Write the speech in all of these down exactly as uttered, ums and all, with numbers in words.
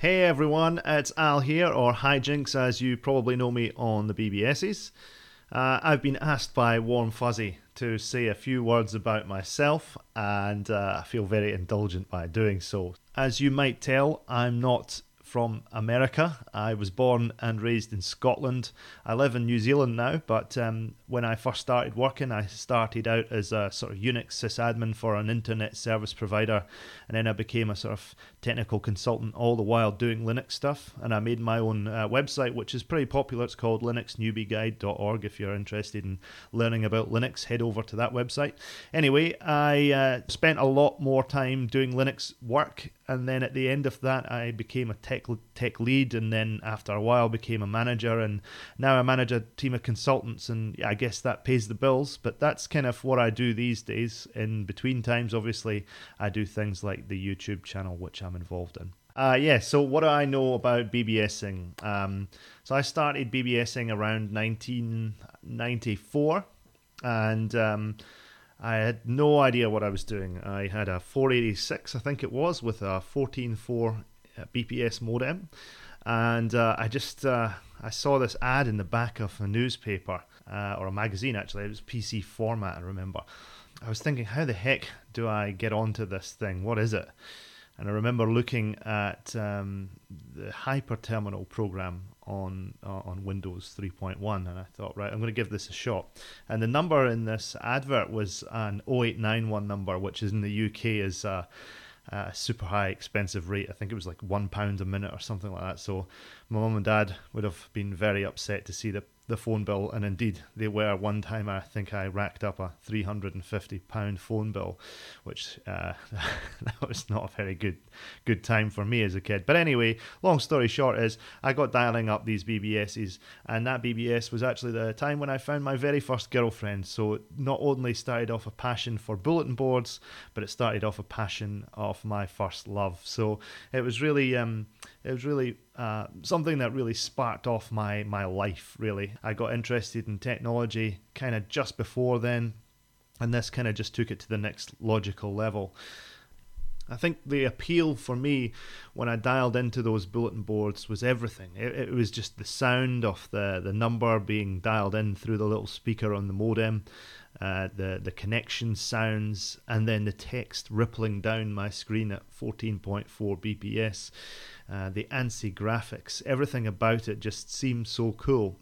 Hey everyone, it's Al here, or Hijinks as you probably know me on the B B Ss. Uh, I've been asked by Warm Fuzzy to say a few words about myself, and uh, I feel very indulgent by doing so. As you might tell, I'm not from America. I was born and raised in Scotland. I live in New Zealand now, but um, when I first started working, I started out as a sort of Unix sysadmin for an internet service provider, and then I became a sort of technical consultant, all the while doing Linux stuff. And I made my own uh, website, which is pretty popular. It's called linux newbie guide dot org. If you're interested in learning about Linux, head over to that website. Anyway, I uh, spent a lot more time doing Linux work, and then at the end of that, I became a tech tech lead, and then after a while became a manager, and now I manage a team of consultants, and yeah, I guess that pays the bills. But that's kind of what I do these days. In between times, obviously, I do things like the YouTube channel, which I'm involved in. Uh, yeah, so what do I know about BBSing? Um, so I started BBSing around nineteen ninety-four, and um, I had no idea what I was doing. I had a four eighty-six, I think it was, with a fourteen point four B P S modem, and uh, I just uh, I saw this ad in the back of a newspaper uh, or a magazine. Actually, it was P C format. I remember. I was thinking, how the heck do I get onto this thing? What is it? And I remember looking at um, the Hyperterminal program on uh, on Windows three point one, and I thought, right, I'm going to give this a shot. And the number in this advert was an oh eight nine one number, which is in the U K is uh, a super high expensive rate. I think it was like one pound a minute or something like that. So my mum and dad would have been very upset to see the the phone bill, and indeed they were. One time I think I racked up a three hundred fifty pound phone bill, which uh, that was not a very good good time for me as a kid. But anyway, long story short is I got dialing up these B B Ss, and that B B S was actually the time when I found my very first girlfriend. So it not only started off a passion for bulletin boards, but it started off a passion of my first love. So it was really um, it was really Uh, something that really sparked off my, my life, really. I got interested in technology kind of just before then, and this kind of just took it to the next logical level. I think the appeal for me when I dialed into those bulletin boards was everything. It, it was just the sound of the, the number being dialed in through the little speaker on the modem, uh, the, the connection sounds, and then the text rippling down my screen at fourteen point four B P S. Uh, the ANSI graphics, everything about it just seemed so cool.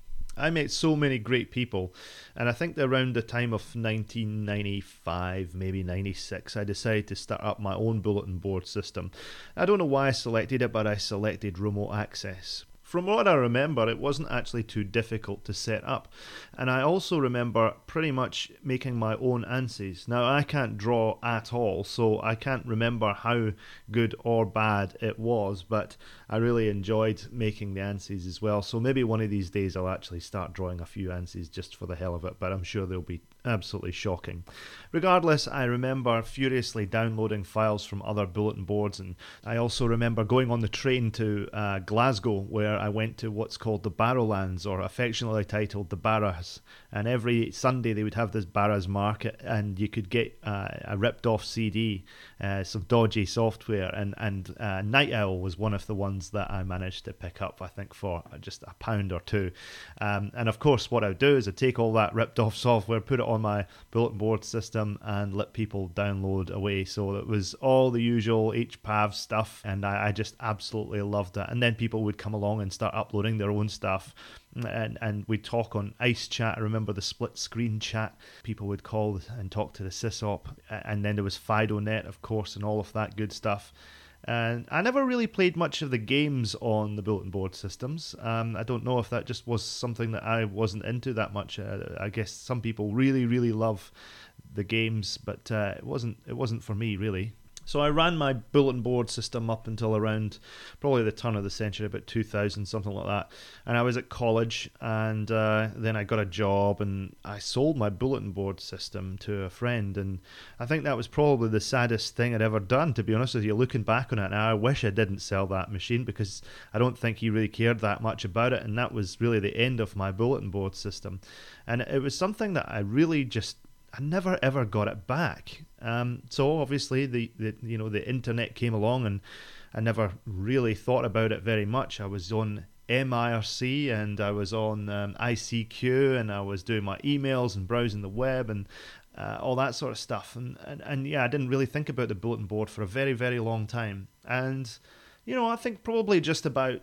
I met so many great people, and I think that around the time of nineteen ninety-five, maybe ninety-six, I decided to start up my own bulletin board system. I don't know why I selected it, but I selected remote access. From what I remember, it wasn't actually too difficult to set up, and I also remember pretty much making my own ANSIs. Now, I can't draw at all, so I can't remember how good or bad it was, but I really enjoyed making the ANSIs as well. So maybe one of these days I'll actually start drawing a few ANSIs just for the hell of it, but I'm sure they'll be absolutely shocking. Regardless, I remember furiously downloading files from other bulletin boards, and I also remember going on the train to uh, Glasgow, where I went to what's called the Barrowlands, or affectionately titled the Barras, and every Sunday they would have this Barras market, and you could get uh, a ripped off C D, uh, some dodgy software, and, and uh, Night Owl was one of the ones that I managed to pick up, I think for just a pound or two. Um, and of course what I would do is I'd take all that ripped off software, put it on my bulletin board system, and let people download away. So it was all the usual H P A V stuff, and I, I just absolutely loved it. And then people would come along and start uploading their own stuff, and and we'd talk on Ice Chat. I remember the split screen chat. People would call and talk to the sysop, and then there was FidoNet, of course, and all of that good stuff. And I never really played much of the games on the bulletin board systems. Um, I don't know if that just was something that I wasn't into that much. Uh, I guess some people really, really love the games, but uh, it wasn't. It wasn't for me, really. So I ran my bulletin board system up until around probably the turn of the century, about two thousand, something like that. And I was at college, and uh, then I got a job, and I sold my bulletin board system to a friend. And I think that was probably the saddest thing I'd ever done, to be honest with you. Looking back on it now, I wish I didn't sell that machine, because I don't think he really cared that much about it. And that was really the end of my bulletin board system. And it was something that I really just I never ever got it back. Um, so obviously the, the you know the internet came along, and I never really thought about it very much. I was on M I R C and I was on um, I C Q, and I was doing my emails and browsing the web and uh, all that sort of stuff. And, and, and yeah, I didn't really think about the bulletin board for a very, very long time. And, you know, I think probably just about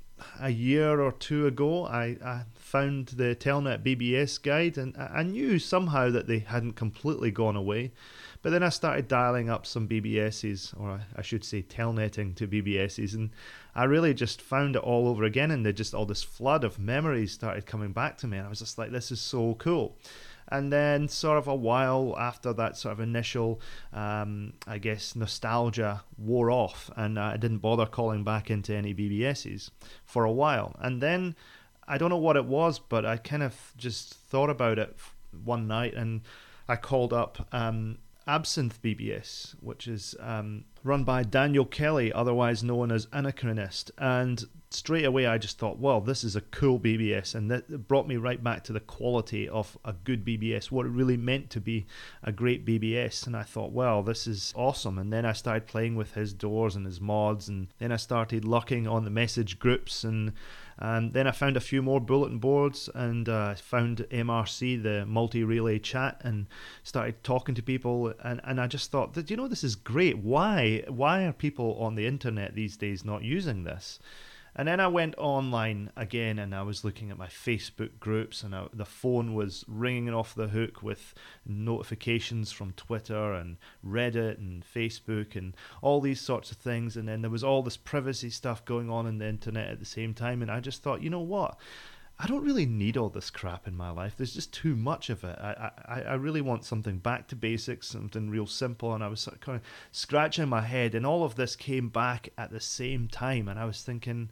a year or two ago, I, I found the Telnet B B S guide, and I knew somehow that they hadn't completely gone away. But then I started dialing up some B B Ss, or I should say telnetting to B B Ss, and I really just found it all over again, and they just all this flood of memories started coming back to me, and I was just like, this is so cool. And then sort of a while after that sort of initial, um, I guess, nostalgia wore off, and I didn't bother calling back into any B B Ss for a while. And then, I don't know what it was, but I kind of just thought about it one night, and I called up um, Absinthe B B S, which is um, run by Daniel Kelly, otherwise known as Anachronist. And straight away I just thought, well, this is a cool B B S, and that brought me right back to the quality of a good B B S, what it really meant to be a great B B S. And I thought, well, this is awesome. And then I started playing with his doors and his mods, and then I started looking on the message groups, and and then I found a few more bulletin boards, and uh, found M R C, the multi-relay chat, and started talking to people, and, and I just thought, that, you know, this is great. Why why are people on the internet these days not using this? And then I went online again, and I was looking at my Facebook groups, and I, the phone was ringing off the hook with notifications from Twitter and Reddit and Facebook and all these sorts of things. And then there was all this privacy stuff going on in the internet at the same time. And I just thought, you know what? I don't really need all this crap in my life. There's just too much of it. I, I, I really want something back to basics, something real simple. And I was sort of kind of scratching my head, and all of this came back at the same time. And I was thinking,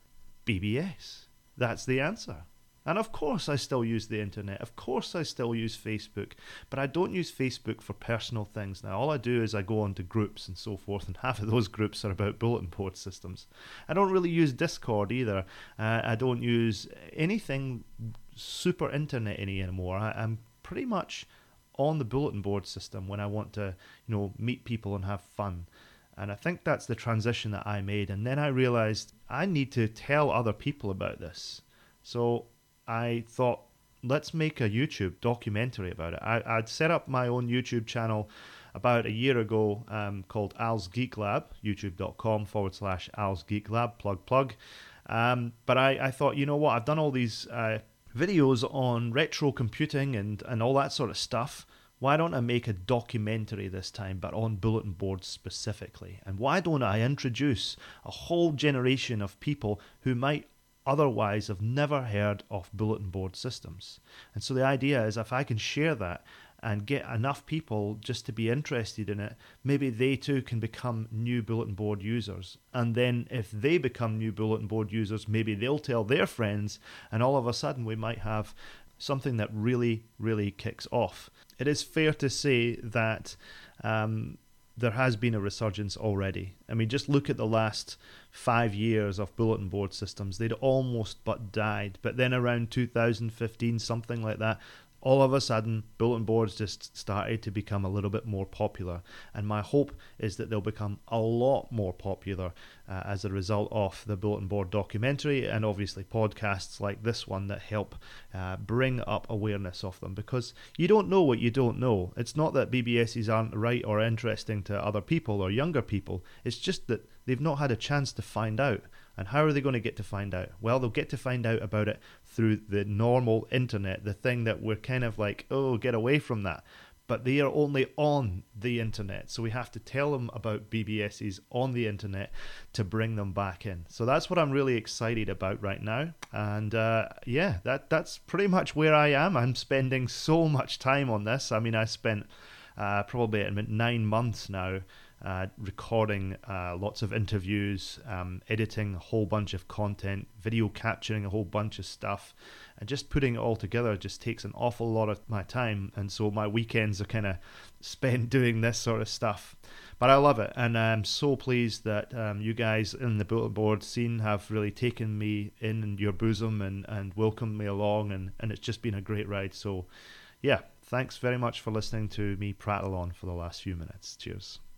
B B S. That's the answer. And of course I still use the internet. Of course I still use Facebook. But I don't use Facebook for personal things now. All I do is I go onto groups and so forth, and half of those groups are about bulletin board systems. I don't really use Discord either. Uh, I don't use anything super internet-y anymore. I, I'm pretty much on the bulletin board system when I want to, you know, meet people and have fun. And I think that's the transition that I made. And then I realized I need to tell other people about this. So I thought, let's make a YouTube documentary about it. I, I'd set up my own YouTube channel about a year ago um, called Al's Geek Lab, youtube.com forward slash Al's Geek Lab, plug, plug. Um, but I, I thought, you know what, I've done all these uh, videos on retro computing and, and all that sort of stuff. Why don't I make a documentary this time, but on bulletin boards specifically? And why don't I introduce a whole generation of people who might otherwise have never heard of bulletin board systems? And so the idea is, if I can share that and get enough people just to be interested in it, maybe they too can become new bulletin board users. And then if they become new bulletin board users, maybe they'll tell their friends, and all of a sudden we might have something that really, really kicks off. It is fair to say that um, there has been a resurgence already. I mean, just look at the last five years of bulletin board systems. They'd almost but died. But then around two thousand fifteen, something like that, all of a sudden, bulletin boards just started to become a little bit more popular. And my hope is that they'll become a lot more popular uh, as a result of the bulletin board documentary, and obviously podcasts like this one that help uh, bring up awareness of them. Because you don't know what you don't know. It's not that B B Ss aren't right or interesting to other people or younger people. It's just that they've not had a chance to find out. And how are they going to get to find out? Well, they'll get to find out about it through the normal internet, the thing that we're kind of like, oh, get away from that. But they are only on the internet, so we have to tell them about B B Ss on the internet to bring them back in. So that's what I'm really excited about right now. And uh, yeah, that that's pretty much where I am. I'm spending so much time on this. I mean, I spent uh, probably about nine months now Uh, recording uh, lots of interviews, um, editing a whole bunch of content, video capturing a whole bunch of stuff, and just putting it all together just takes an awful lot of my time. And so my weekends are kind of spent doing this sort of stuff. But I love it, and I'm so pleased that um, you guys in the bulletin board scene have really taken me in your bosom and, and welcomed me along, and, and it's just been a great ride. So yeah, thanks very much for listening to me prattle on for the last few minutes. Cheers.